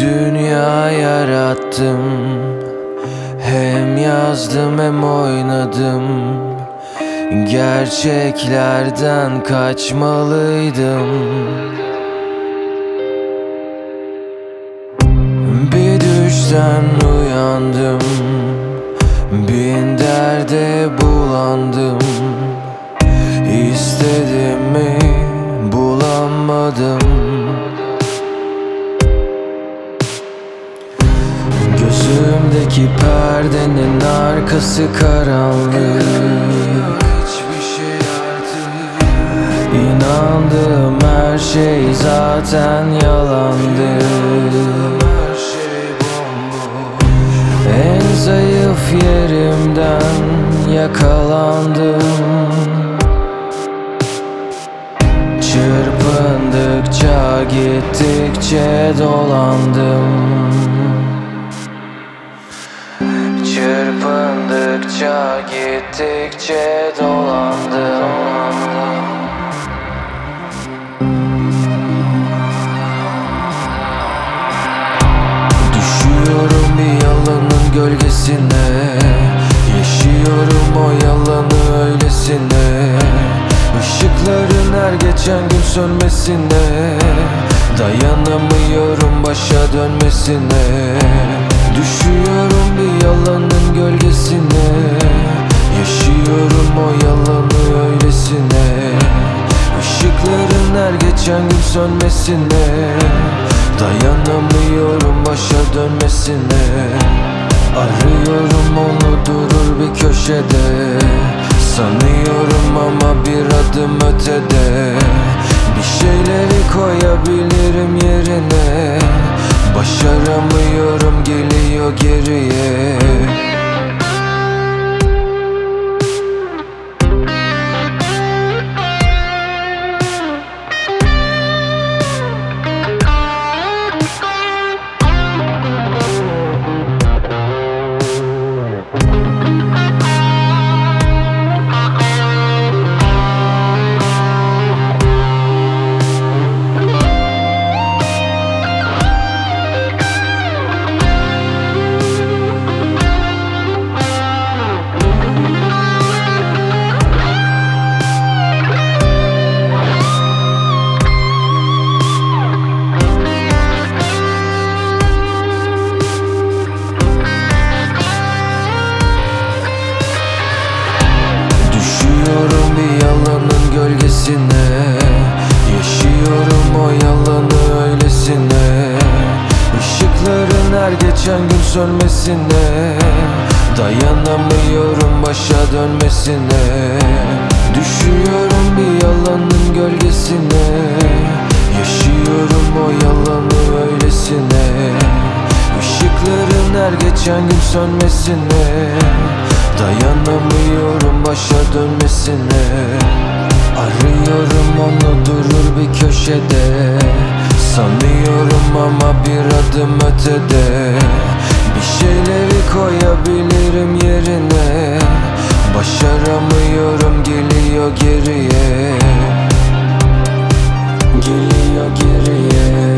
dünya yarattım, hem yazdım hem oynadım. Gerçeklerden kaçmalıydım. Bir düşten uyandım, bin derde bulandım. İstedim mi bulamadım. Gözümdeki perdenin arkası karanlık. Hiçbir şey artık. İnandığım her şey zaten yalandı. Her şey bomboş. En zayıf yerimden yakalandım. Çırpındıkça gittikçe dolandım. Çırpındıkça gittikçe dolandım. Düşüyorum bir yalanın gölgesine, yaşıyorum o yalanı öylesine. Işıkların her geçen gün sönmesine, dayanamıyorum başa dönmesine. Düşüyorum bir yalanın gölgesine, yaşıyorum o yalanı öylesine. Işıkların her geçen gün sönmesine, dayanamıyorum başa dönmesine. Arıyorum onu durur bir köşede, sanıyorum ama bir adım ötede. Bir şeyleri koyabilirim yerine, başaramıyorum, geliyor geriye. Düşüyorum bir yalanın gölgesine, yaşıyorum o yalanı öylesine. Işıkların her geçen gün sönmesine, dayanamıyorum başa dönmesine. Düşüyorum bir yalanın gölgesine, yaşıyorum o yalanı öylesine. Işıkların her geçen gün sönmesine, dayanamıyorum başa dönmesine. Arıyorum onu durur bir köşede, sanıyorum ama bir adım ötede. Bir şeyleri koyabilirim yerine, başaramıyorum, geliyor geriye. Geliyor geriye.